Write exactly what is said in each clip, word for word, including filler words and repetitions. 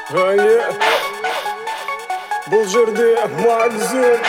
Ае, бұл жерде магазин.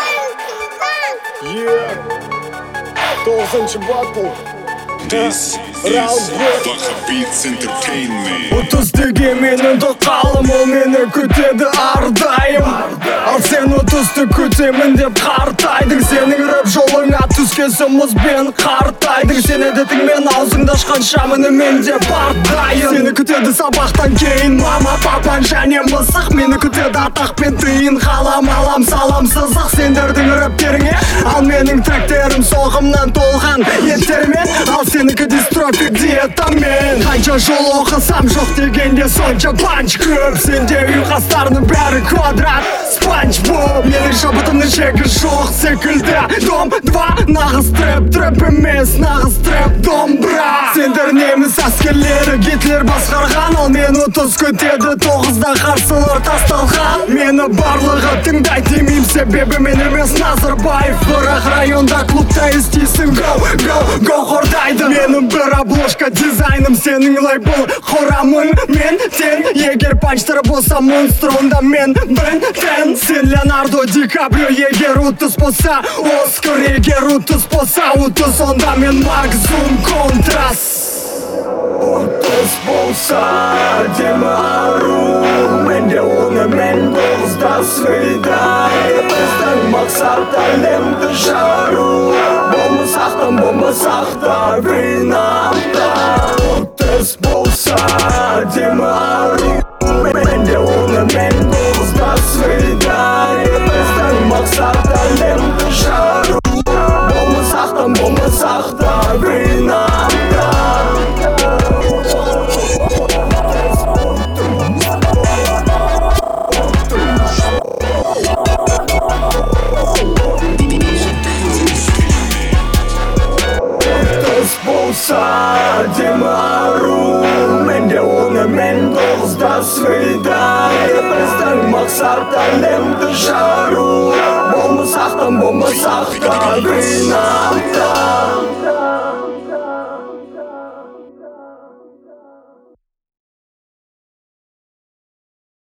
Е, тоғызыншы батл. This is Baha Beats Entertainment. Отыз деген менің тоқалым, ол мені күтеді әрдайым. Ал сен отызды күтемін деп қартайдың. Сенің рэп жолыңа түскесі мұзбен қартайдың. Сен әдетіңмен аузыңды ашқанша міне мен де бардайым. Сені күтеді сабақтан кейін мама, папан және мысық. Мені күтеді атақ пен тиын, қалам алам салам сызық. Сендердің рэптеріңе, ал менің тректерім соғымнан толған еттермен. Ал сенікі дистрофик диетамен. Қанша жол оқысам жоқ дегенде сонша панч көп. Сенде ұйқастардың бәрі квадрат, спанч боб. Менің шабытымның шегі жоқ секілді. Дом два, нағыз трэп, трэп емес, нағыз трэп домбра. Сендер неміс әскерлері, Гитлер басқарған. Ал мен отыз күтеді, тоғызда қарсылар тасталған. Мені барлығы тыңдай демейм, себебі мен емес Назарбаев. Бірақ районда клубта естейсің go, go, go қордайды. Менің бір обложка дизайным, сенің лейбл құрамың мен тен. Егер панчтары болса монстр, онда мен бен тен. Сен Леонардо Ди Каприо, егер отыз болса Оскар, егер отыз болса отыз, онда мен Максум Контрас. Отыз болса демі ару, менде оны мен доғызда свидай. Біздің мақсат әлемді жару, болмасақтан болмасақта винамда. Отыз болса демі ару, менде оны мен доғызда свидай. Біздің мақсат әлемді жару, болмасақтан болмасақта винамда. Демі ару, менде оны мен доғызда свидай. Біздің мақсат әлемді жару, болмасақтан болмасақта винам.